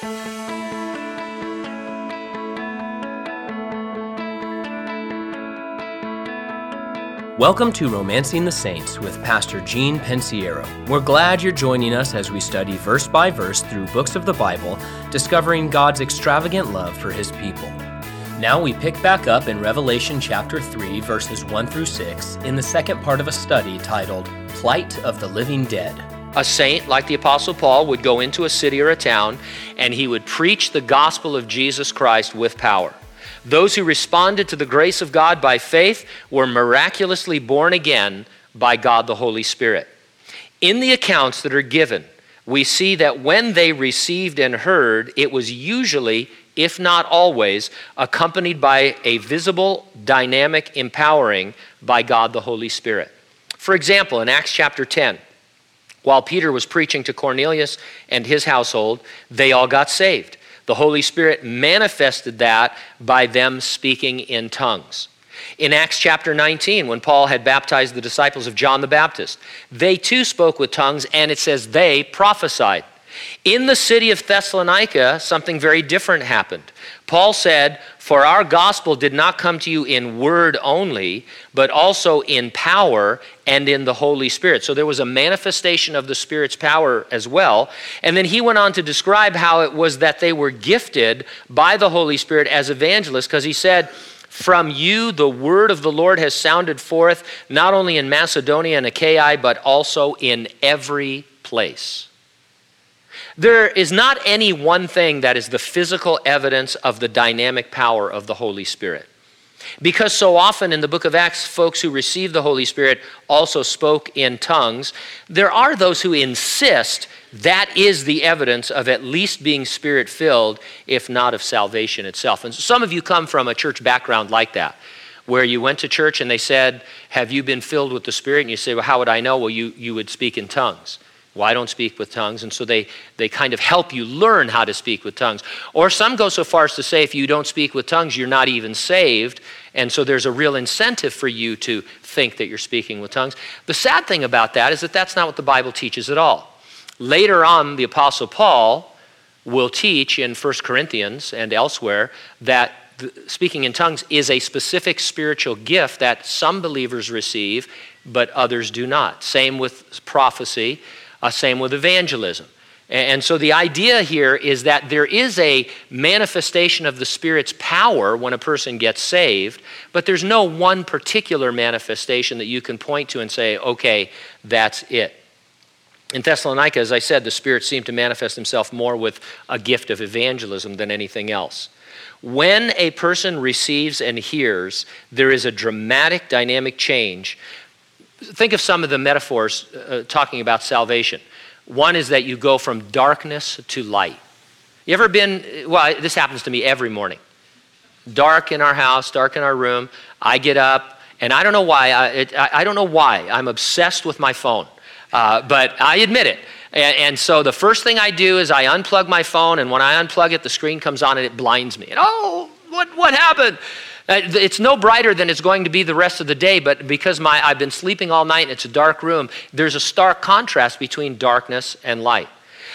Welcome to Romancing the Saints with Pastor Gene Pensiero. We're glad you're joining us as we study verse by verse through books of the Bible, discovering God's extravagant love for His people. Now we pick back up in Revelation chapter 3, verses 1 through 6, in the second part of a study titled, Plight of the Living Dead. A saint, like the Apostle Paul, would go into a city or a town, and he would preach the gospel of Jesus Christ with power. Those who responded to the grace of God by faith were miraculously born again by God the Holy Spirit. In the accounts that are given, we see that when they received and heard, it was usually, if not always, accompanied by a visible, dynamic empowering by God the Holy Spirit. For example, in Acts chapter 10, while Peter was preaching to Cornelius and his household, they all got saved. The Holy Spirit manifested that by them speaking in tongues. In Acts chapter 19, when Paul had baptized the disciples of John the Baptist, they too spoke with tongues, and it says they prophesied. In the city of Thessalonica, something very different happened. Paul said, "For our gospel did not come to you in word only, but also in power and in the Holy Spirit." So there was a manifestation of the Spirit's power as well. And then he went on to describe how it was that they were gifted by the Holy Spirit as evangelists, because he said, "From you the word of the Lord has sounded forth, not only in Macedonia and Achaia, but also in every place." There is not any one thing that is the physical evidence of the dynamic power of the Holy Spirit. Because so often in the book of Acts, folks who received the Holy Spirit also spoke in tongues, there are those who insist that is the evidence of at least being Spirit-filled, if not of salvation itself. And some of you come from a church background like that, where you went to church and they said, "Have you been filled with the Spirit?" And you say, "Well, how would I know?" "Well, you would speak in tongues." "Well, I don't speak with tongues." And so they kind of help you learn how to speak with tongues. Or some go so far as to say, if you don't speak with tongues, you're not even saved. And so there's a real incentive for you to think that you're speaking with tongues. The sad thing about that is that that's not what the Bible teaches at all. Later on, the Apostle Paul will teach in 1 Corinthians and elsewhere that speaking in tongues is a specific spiritual gift that some believers receive, but others do not. Same with prophecy. Same with evangelism. And so the idea here is that there is a manifestation of the Spirit's power when a person gets saved, but there's no one particular manifestation that you can point to and say, okay, that's it. In Thessalonica, as I said, the Spirit seemed to manifest himself more with a gift of evangelism than anything else. When a person receives and hears, there is a dramatic dynamic change. Think of some of the metaphors talking about salvation. One is that you go from darkness to light. You ever been, well, this happens to me every morning. Dark in our house, dark in our room. I get up, and I don't know why. I don't know why. I'm obsessed with my phone, but I admit it. And so the first thing I do is I unplug my phone, and when I unplug it, the screen comes on and it blinds me. And oh, what happened? It's no brighter than it's going to be the rest of the day, but because I've been sleeping all night and it's a dark room, there's a stark contrast between darkness and light.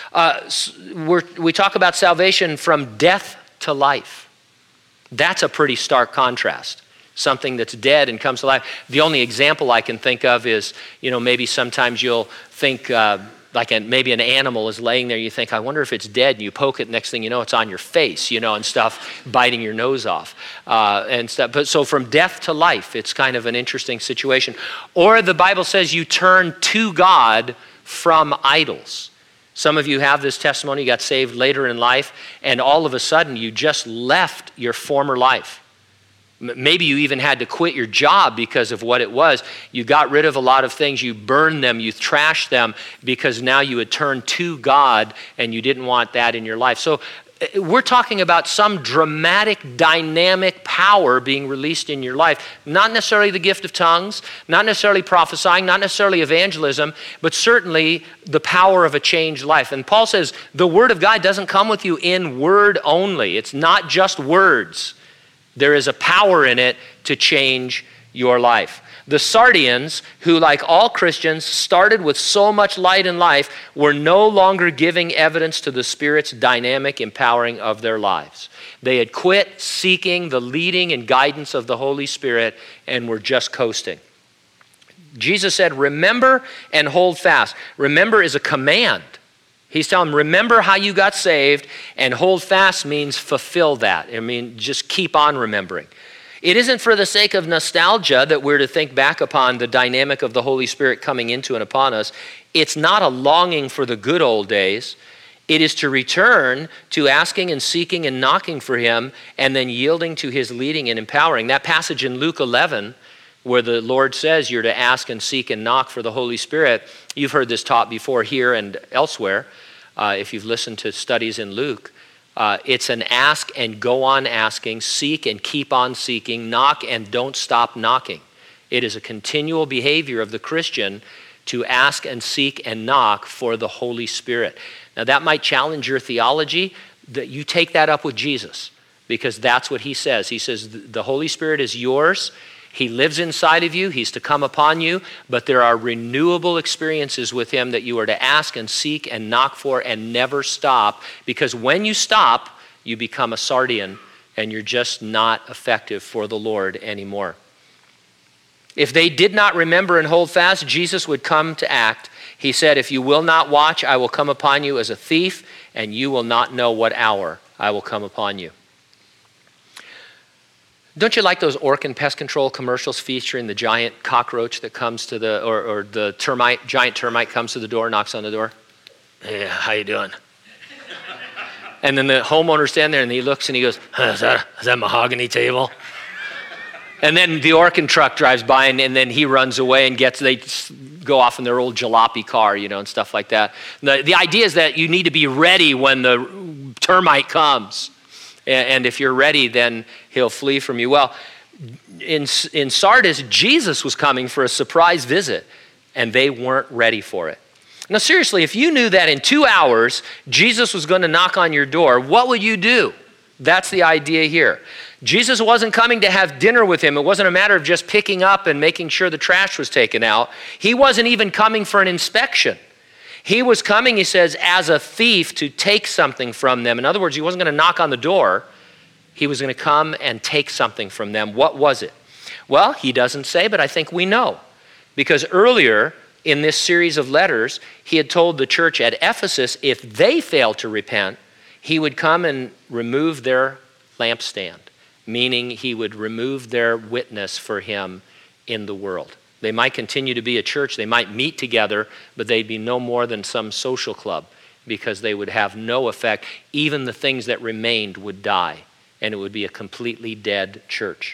We talk about salvation from death to life. That's a pretty stark contrast. Something that's dead and comes to life. The only example I can think of is, maybe sometimes you'll think, maybe an animal is laying there, you think, I wonder if it's dead, and you poke it, next thing you know, it's on your face, and stuff, biting your nose off, and stuff. But so from death to life, it's kind of an interesting situation. Or the Bible says you turn to God from idols. Some of you have this testimony, you got saved later in life, and all of a sudden you just left your former life. Maybe you even had to quit your job because of what it was. You got rid of a lot of things. You burned them. You trashed them because now you had turned to God and you didn't want that in your life. So we're talking about some dramatic, dynamic power being released in your life. Not necessarily the gift of tongues, not necessarily prophesying, not necessarily evangelism, but certainly the power of a changed life. And Paul says the Word of God doesn't come with you in word only. It's not just words. There is a power in it to change your life. The Sardians, who like all Christians started with so much light in life, were no longer giving evidence to the Spirit's dynamic empowering of their lives. They had quit seeking the leading and guidance of the Holy Spirit and were just coasting. Jesus said, remember and hold fast. Remember is a command. He's telling them, remember how you got saved, and hold fast means fulfill that. I mean, just keep on remembering. It isn't for the sake of nostalgia that we're to think back upon the dynamic of the Holy Spirit coming into and upon us. It's not a longing for the good old days. It is to return to asking and seeking and knocking for him and then yielding to his leading and empowering. That passage in Luke 11 where the Lord says you're to ask and seek and knock for the Holy Spirit, you've heard this taught before here and elsewhere if you've listened to studies in Luke. It's an ask and go on asking, seek and keep on seeking, knock and don't stop knocking. It is a continual behavior of the Christian to ask and seek and knock for the Holy Spirit. Now that might challenge your theology, that you take that up with Jesus, because that's what he says. He says the Holy Spirit is yours. He lives inside of you. He's to come upon you, but there are renewable experiences with him that you are to ask and seek and knock for and never stop, because when you stop, you become a Sardian and you're just not effective for the Lord anymore. If they did not remember and hold fast, Jesus would come to act. He said, if you will not watch, I will come upon you as a thief, and you will not know what hour I will come upon you. Don't you like those Orkin pest control commercials featuring the giant cockroach that comes to the, or the giant termite comes to the door, knocks on the door? Hey, how you doing? And then the homeowner stands there and he looks and he goes, is that a mahogany table? And then the Orkin truck drives by and then he runs away and they go off in their old jalopy car, and stuff like that. The idea is that you need to be ready when the termite comes. And if you're ready, then he'll flee from you. Well, in Sardis, Jesus was coming for a surprise visit, and they weren't ready for it. Now, seriously, if you knew that in 2 hours, Jesus was going to knock on your door, what would you do? That's the idea here. Jesus wasn't coming to have dinner with him. It wasn't a matter of just picking up and making sure the trash was taken out. He wasn't even coming for an inspection. He was coming, he says, as a thief to take something from them. In other words, he wasn't going to knock on the door. He was going to come and take something from them. What was it? Well, he doesn't say, but I think we know. Because earlier in this series of letters, he had told the church at Ephesus, if they failed to repent, he would come and remove their lampstand, meaning he would remove their witness for him in the world. They might continue to be a church, they might meet together, but they'd be no more than some social club because they would have no effect. Even the things that remained would die, and it would be a completely dead church.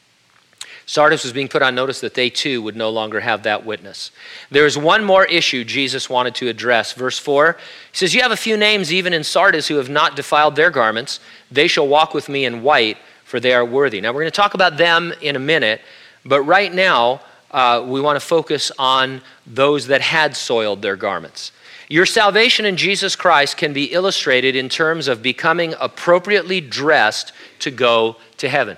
Sardis was being put on notice that they too would no longer have that witness. There is one more issue Jesus wanted to address. Verse 4, he says, you have a few names even in Sardis who have not defiled their garments. They shall walk with me in white, for they are worthy. Now we're going to talk about them in a minute, but right now, we want to focus on those that had soiled their garments. Your salvation in Jesus Christ can be illustrated in terms of becoming appropriately dressed to go to heaven.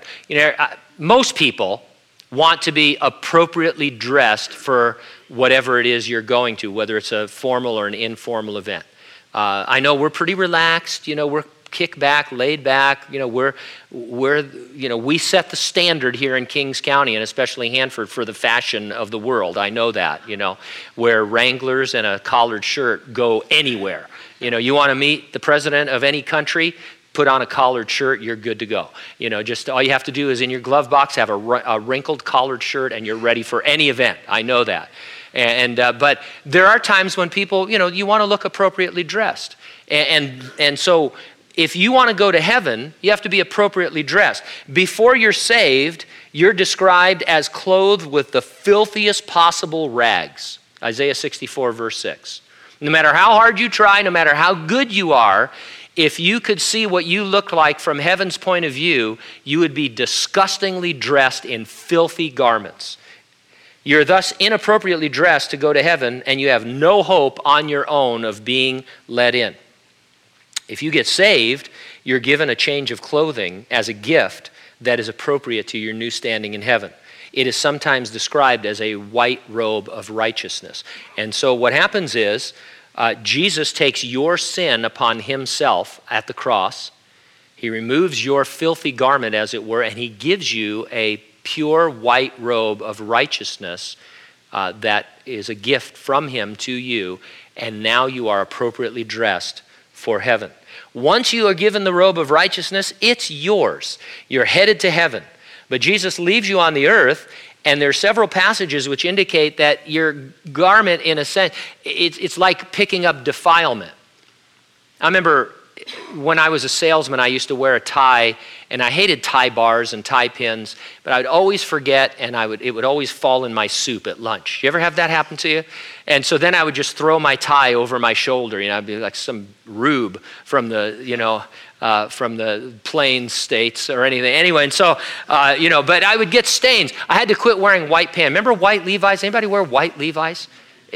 Most people want to be appropriately dressed for whatever it is you're going to, whether it's a formal or an informal event. I know we're pretty relaxed, we're kick back, laid back. We set the standard here in Kings County and especially Hanford for the fashion of the world. I know that, where Wranglers and a collared shirt go anywhere. You want to meet the president of any country, put on a collared shirt, you're good to go. Just all you have to do is in your glove box have a wrinkled collared shirt and you're ready for any event. I know that. But there are times when people, you want to look appropriately dressed. And so if you want to go to heaven, you have to be appropriately dressed. Before you're saved, you're described as clothed with the filthiest possible rags. Isaiah 64, verse 6. No matter how hard you try, no matter how good you are, if you could see what you look like from heaven's point of view, you would be disgustingly dressed in filthy garments. You're thus inappropriately dressed to go to heaven, and you have no hope on your own of being let in. If you get saved, you're given a change of clothing as a gift that is appropriate to your new standing in heaven. it is sometimes described as a white robe of righteousness. And so what happens is Jesus takes your sin upon himself at the cross. He removes your filthy garment, as it were, and he gives you a pure white robe of righteousness that is a gift from him to you, and now you are appropriately dressed for heaven. Once you are given the robe of righteousness, it's yours. You're headed to heaven. But Jesus leaves you on the earth, and there are several passages which indicate that your garment, in a sense, it's like picking up defilement. I remember when I was a salesman, I used to wear a tie, and I hated tie bars and tie pins, but I would always forget, and it would always fall in my soup at lunch. You ever have that happen to you? And so then I would just throw my tie over my shoulder. I'd be like some rube from the Plains states or anything. Anyway, and so, but I would get stains. I had to quit wearing white pants. Remember white Levi's? Anybody wear white Levi's?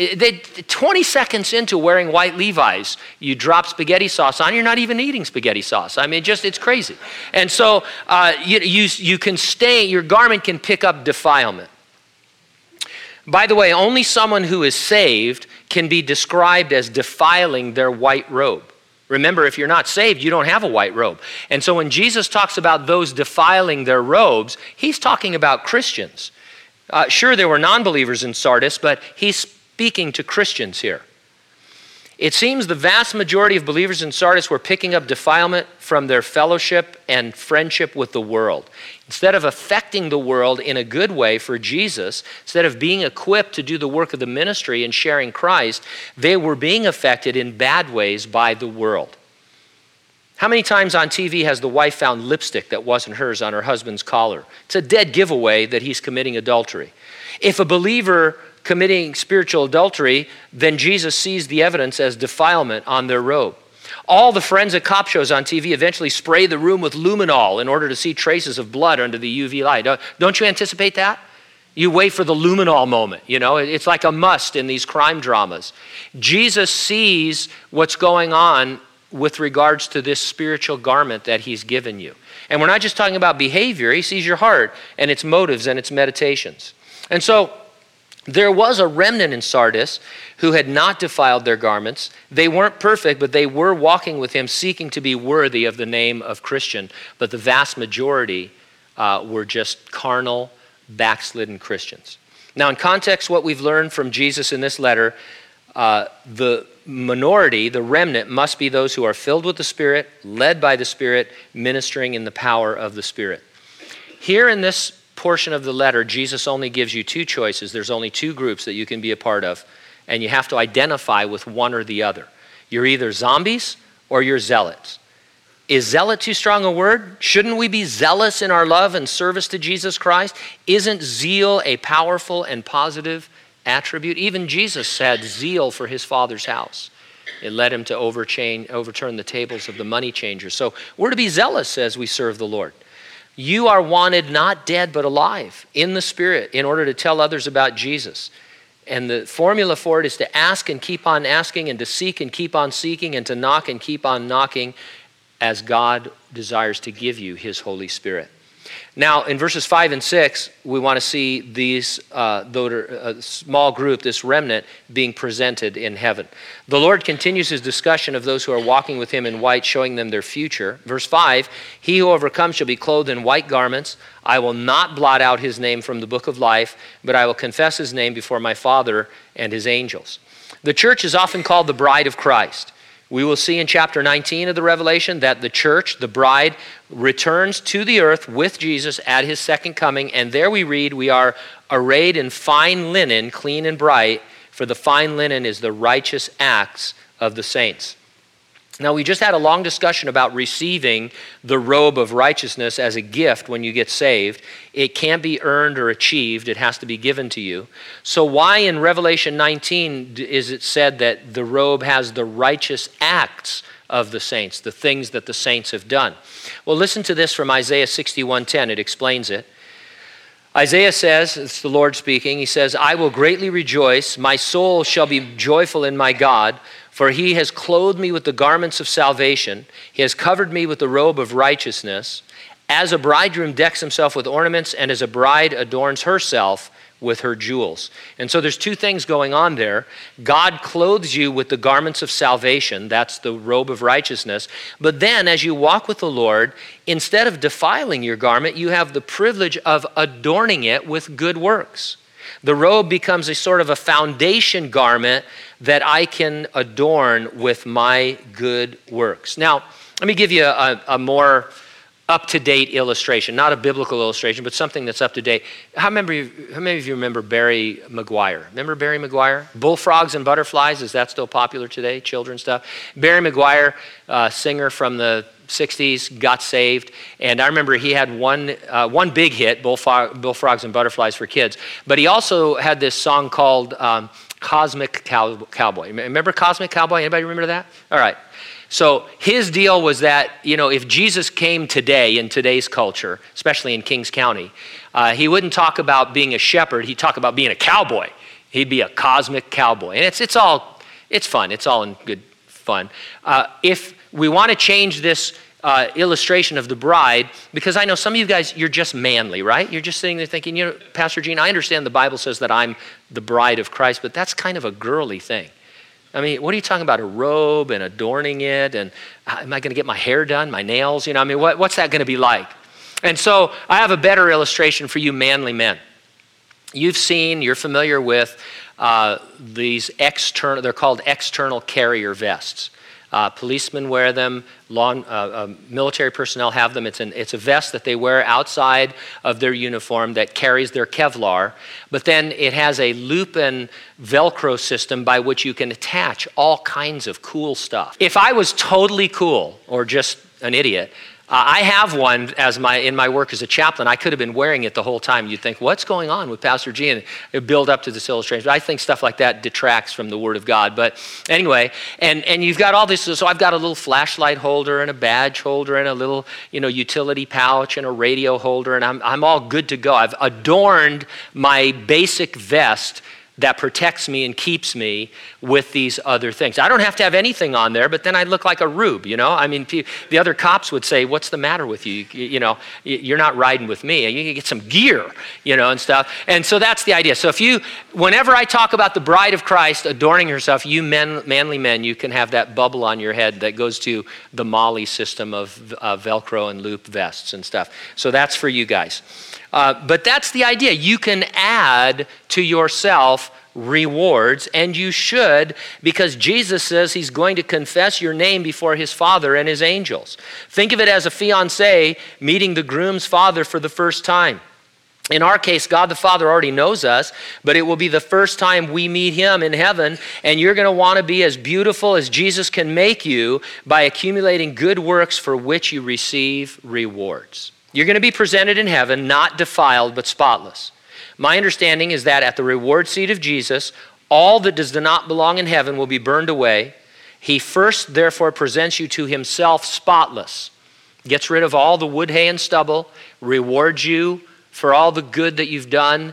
20 seconds into wearing white Levi's, you drop spaghetti sauce on, you're not even eating spaghetti sauce. I mean, it's crazy. And so you can stain, your garment can pick up defilement. By the way, only someone who is saved can be described as defiling their white robe. Remember, if you're not saved, you don't have a white robe. And so when Jesus talks about those defiling their robes, he's talking about Christians. Sure, there were non-believers in Sardis, but he's speaking to Christians here. It seems the vast majority of believers in Sardis were picking up defilement from their fellowship and friendship with the world. Instead of affecting the world in a good way for Jesus, instead of being equipped to do the work of the ministry and sharing Christ, they were being affected in bad ways by the world. How many times on TV has the wife found lipstick that wasn't hers on her husband's collar? It's a dead giveaway that he's committing adultery. If a believer committing spiritual adultery, then Jesus sees the evidence as defilement on their robe. All the forensic cop shows on TV eventually spray the room with luminol in order to see traces of blood under the UV light. Don't you anticipate that? You wait for the luminol moment. It's like a must in these crime dramas. Jesus sees what's going on with regards to this spiritual garment that he's given you. And we're not just talking about behavior. He sees your heart and its motives and its meditations. And so there was a remnant in Sardis who had not defiled their garments. They weren't perfect, but they were walking with him, seeking to be worthy of the name of Christian. But the vast majority were just carnal, backslidden Christians. Now, in context, what we've learned from Jesus in this letter, the minority, the remnant, must be those who are filled with the Spirit, led by the Spirit, ministering in the power of the Spirit. Here in this portion of the letter, Jesus only gives you two choices. There's only two groups that you can be a part of, and you have to identify with one or the other. You're either zombies or you're zealots. Is zealot too strong a word? Shouldn't we be zealous in our love and service to Jesus Christ? Isn't zeal a powerful and positive attribute? Even Jesus had zeal for his Father's house. It led him to overturn the tables of the money changers. So we're to be zealous as we serve the Lord. You are wanted not dead but alive in the Spirit in order to tell others about Jesus. And the formula for it is to ask and keep on asking, and to seek and keep on seeking, and to knock and keep on knocking as God desires to give you his Holy Spirit. Now, in verses 5 and 6, we want to see these small group, this remnant, being presented in heaven. The Lord continues his discussion of those who are walking with him in white, showing them their future. Verse 5, he who overcomes shall be clothed in white garments. I will not blot out his name from the book of life, but I will confess his name before my Father and his angels. The church is often called the bride of Christ. We will see in chapter 19 of the Revelation that the church, the bride, returns to the earth with Jesus at his second coming. And there we read, we are arrayed in fine linen, clean and bright, for the fine linen is the righteous acts of the saints. Now, we just had a long discussion about receiving the robe of righteousness as a gift when you get saved. It can't be earned or achieved. It has to be given to you. So why in Revelation 19 is it said that the robe has the righteous acts of the saints, the things that the saints have done? Well, listen to this from Isaiah 61:10. It explains it. Isaiah says, it's the Lord speaking, he says, I will greatly rejoice. My soul shall be joyful in my God. For he has clothed me with the garments of salvation. He has covered me with the robe of righteousness. As a bridegroom decks himself with ornaments, and as a bride adorns herself with her jewels. And so there's two things going on there. God clothes you with the garments of salvation. That's the robe of righteousness. But then as you walk with the Lord, instead of defiling your garment, you have the privilege of adorning it with good works. The robe becomes a sort of a foundation garment that I can adorn with my good works. Now, let me give you a more up-to-date illustration, not a biblical illustration, but something that's up-to-date. How many of you remember Barry Maguire? Remember Barry Maguire? Bullfrogs and Butterflies, is that still popular today? Children's stuff. Barry Maguire, singer from the 60s, got saved. And I remember he had one big hit, Bullfrogs and Butterflies for kids. But he also had this song called Cosmic Cowboy. Remember Cosmic Cowboy? Anybody remember that? All right. So his deal was that, if Jesus came today in today's culture, especially in Kings County, he wouldn't talk about being a shepherd. He'd talk about being a cowboy. He'd be a cosmic cowboy. And it's fun. It's all in good fun. If we want to change this illustration of the bride, because I know some of you guys, you're just manly, right? You're just sitting there thinking, Pastor Gene, I understand the Bible says that I'm the bride of Christ, but that's kind of a girly thing. I mean, what are you talking about? A robe and adorning it? And am I going to get my hair done, my nails? What's that going to be like? And so I have a better illustration for you manly men. You're familiar with these they're called external carrier vests. Policemen wear them, military personnel have them. It's a vest that they wear outside of their uniform that carries their Kevlar, but then it has a loop and Velcro system by which you can attach all kinds of cool stuff. If I was totally cool or just an idiot, I have one in my work as a chaplain. I could have been wearing it the whole time. You'd think, what's going on with Pastor G? And it build up to this illustration. But I think stuff like that detracts from the Word of God. But anyway, and you've got all this. So I've got a little flashlight holder and a badge holder and a little, utility pouch and a radio holder, and I'm all good to go. I've adorned my basic vest that protects me and keeps me with these other things. I don't have to have anything on there, but then I look like a rube, I mean, the other cops would say, what's the matter with you? You're not riding with me. You can get some gear, and stuff. And so that's the idea. So whenever I talk about the bride of Christ adorning herself, you manly men, you can have that bubble on your head that goes to the Molly system of Velcro and loop vests and stuff. So that's for you guys. But that's the idea. You can add to yourself rewards, and you should, because Jesus says he's going to confess your name before his Father and his angels. Think of it as a fiancé meeting the groom's father for the first time. In our case, God the Father already knows us, but it will be the first time we meet him in heaven, and you're going to want to be as beautiful as Jesus can make you by accumulating good works for which you receive rewards. You're going to be presented in heaven, not defiled, but spotless. My understanding is that at the reward seat of Jesus, all that does not belong in heaven will be burned away. He first, therefore, presents you to himself spotless, gets rid of all the wood, hay, and stubble, rewards you for all the good that you've done,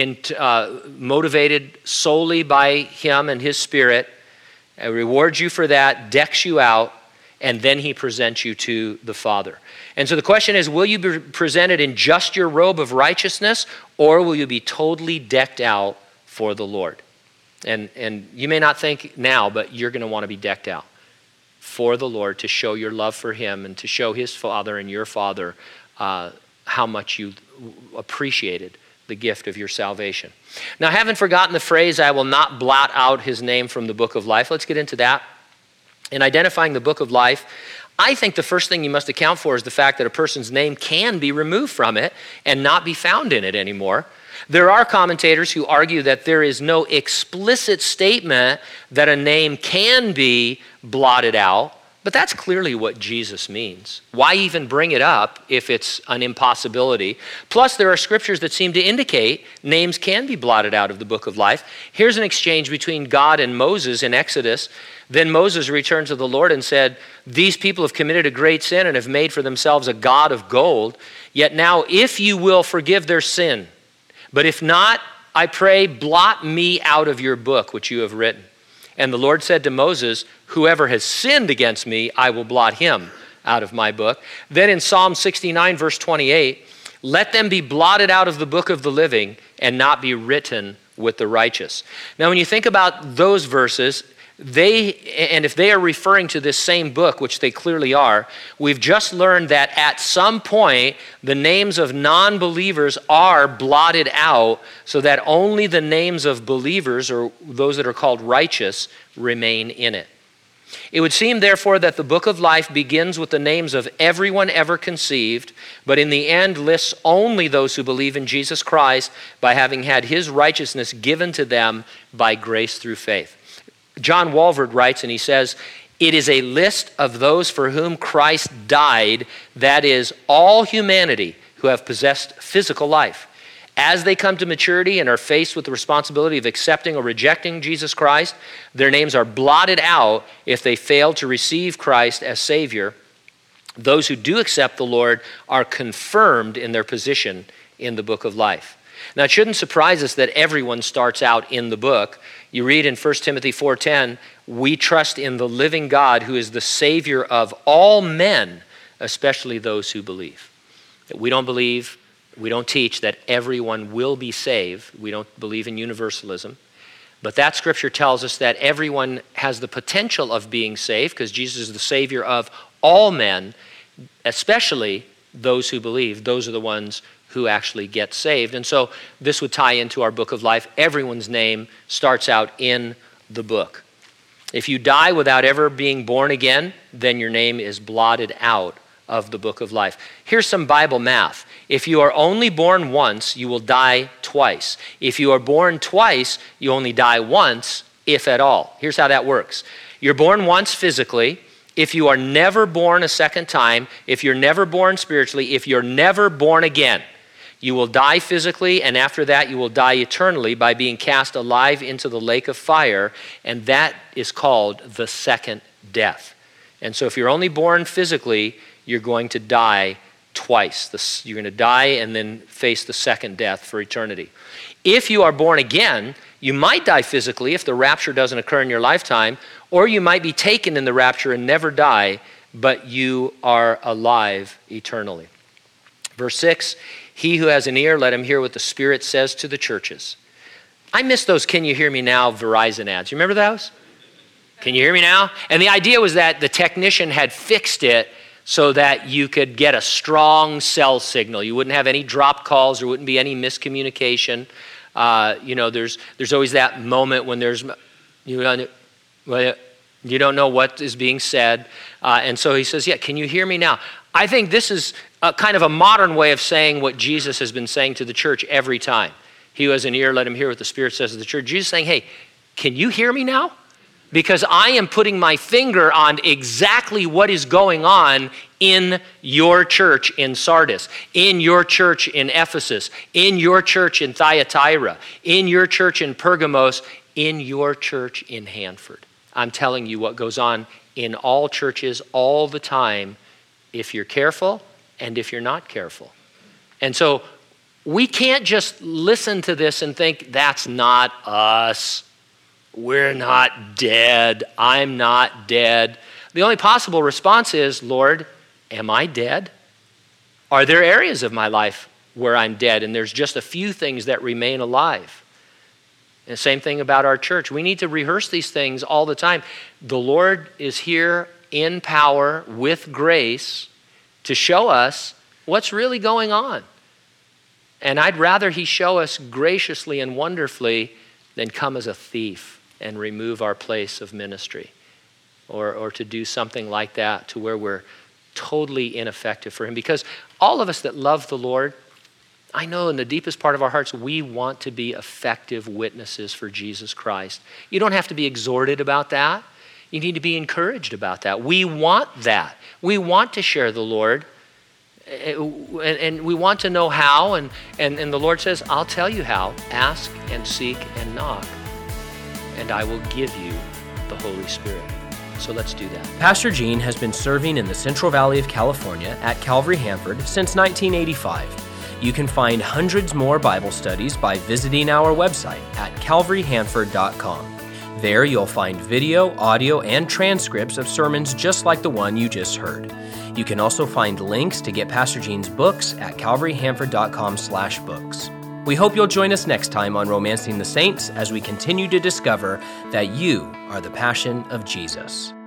motivated solely by him and his Spirit, rewards you for that, decks you out, and then he presents you to the Father. And so the question is, will you be presented in just your robe of righteousness, or will you be totally decked out for the Lord? And you may not think now, but you're going to want to be decked out for the Lord to show your love for him and to show his Father and your Father how much you appreciated the gift of your salvation. Now, I haven't forgotten the phrase, I will not blot out his name from the book of life. Let's get into that. In identifying the book of life, I think the first thing you must account for is the fact that a person's name can be removed from it and not be found in it anymore. There are commentators who argue that there is no explicit statement that a name can be blotted out, but that's clearly what Jesus means. Why even bring it up if it's an impossibility? Plus, there are scriptures that seem to indicate names can be blotted out of the book of life. Here's an exchange between God and Moses in Exodus. Then Moses returned to the Lord and said, these people have committed a great sin and have made for themselves a god of gold. Yet now, if you will forgive their sin, but if not, I pray, blot me out of your book, which you have written. And the Lord said to Moses, whoever has sinned against me, I will blot him out of my book. Then in Psalm 69, verse 28, let them be blotted out of the book of the living and not be written with the righteous. Now, when you think about those verses, if they are referring to this same book, which they clearly are, we've just learned that at some point, the names of non-believers are blotted out so that only the names of believers, or those that are called righteous, remain in it. It would seem, therefore, that the book of life begins with the names of everyone ever conceived, but in the end lists only those who believe in Jesus Christ by having had his righteousness given to them by grace through faith. John Walvoord writes, and he says, it is a list of those for whom Christ died, that is, all humanity who have possessed physical life. As they come to maturity and are faced with the responsibility of accepting or rejecting Jesus Christ, their names are blotted out if they fail to receive Christ as Savior. Those who do accept the Lord are confirmed in their position in the book of life. Now, it shouldn't surprise us that everyone starts out in the book. You read in 1 Timothy 4:10, we trust in the living God who is the Savior of all men, especially those who believe. We don't teach that everyone will be saved. We don't believe in universalism. But that scripture tells us that everyone has the potential of being saved because Jesus is the Savior of all men, especially those who believe. Those are the ones who actually get saved. And so this would tie into our book of life. Everyone's name starts out in the book. If you die without ever being born again, then your name is blotted out of the book of life. Here's some Bible math. If you are only born once, you will die twice. If you are born twice, you only die once, if at all. Here's how that works. You're born once physically. If you are never born a second time, if you're never born spiritually, if you're never born again, you will die physically, and after that you will die eternally by being cast alive into the lake of fire, and that is called the second death. And so if you're only born physically, you're going to die twice. You're going to die and then face the second death for eternity. If you are born again, you might die physically if the rapture doesn't occur in your lifetime, or you might be taken in the rapture and never die, but you are alive eternally. Verse 6, he who has an ear, let him hear what the Spirit says to the churches. I miss those Can You Hear Me Now Verizon ads. You remember those? Can you hear me now? And the idea was that the technician had fixed it so that you could get a strong cell signal. You wouldn't have any dropped calls. There wouldn't be any miscommunication. There's always that moment when you don't know what is being said. And so he says, yeah, can you hear me now? I think this is kind of a modern way of saying what Jesus has been saying to the church every time. He who has an ear, let him hear what the Spirit says to the church. Jesus is saying, hey, can you hear me now? Because I am putting my finger on exactly what is going on in your church in Sardis, in your church in Ephesus, in your church in Thyatira, in your church in Pergamos, in your church in Hanford. I'm telling you what goes on in all churches all the time if you're careful and if you're not careful. And so we can't just listen to this and think, that's not us. We're not dead. I'm not dead. The only possible response is, Lord, am I dead? Are there areas of my life where I'm dead and there's just a few things that remain alive? And the same thing about our church. We need to rehearse these things all the time. The Lord is here in power with grace to show us what's really going on. And I'd rather he show us graciously and wonderfully than come as a thief and remove our place of ministry, or to do something like that to where we're totally ineffective for him. Because all of us that love the Lord, I know in the deepest part of our hearts, we want to be effective witnesses for Jesus Christ. You don't have to be exhorted about that. You need to be encouraged about that. We want that. We want to share the Lord, and we want to know how, and the Lord says, I'll tell you how. Ask and seek and knock, and I will give you the Holy Spirit. So let's do that. Pastor Gene has been serving in the Central Valley of California at Calvary Hanford since 1985. You can find hundreds more Bible studies by visiting our website at calvaryhanford.com. There you'll find video, audio, and transcripts of sermons just like the one you just heard. You can also find links to get Pastor Gene's books at calvaryhanford.com/books. We hope you'll join us next time on Romancing the Saints as we continue to discover that you are the passion of Jesus.